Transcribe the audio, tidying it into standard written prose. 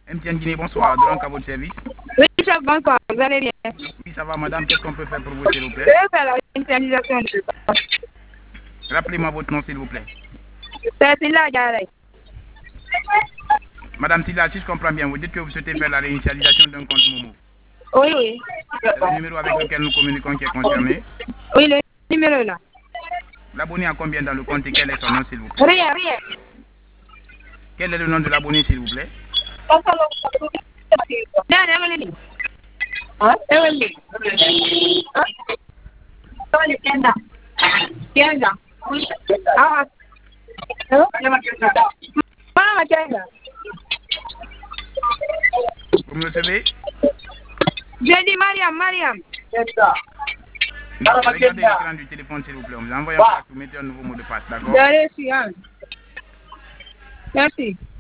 MTN Guinée, bonsoir. De à votre service. Oui, chef, bonsoir. Vous allez bien? Oui, ça va, madame. Qu'est-ce qu'on peut faire pour vous, s'il vous plaît? Je vais faire la initialisation de Rappelez-moi votre nom, s'il vous plaît. c'est Tila Diaré. Madame Tila, si je comprends bien, vous dites que vous souhaitez faire la réinitialisation d'un compte Momo. Oui, oui. C'est le numéro avec lequel nous communiquons qui est concerné. Oui, le numéro là. L'abonné a combien dans le compte et quel est son nom, s'il vous plaît? Rien. Quel est le nom de l'abonné, s'il vous plaît? Vous me recevez? J'ai dit Mariam. Regardez l'écran du téléphone, s'il vous plaît. On vous envoie un partout. Mettez un nouveau mot de passe, d'accord? J'ai reçu, hein. Merci.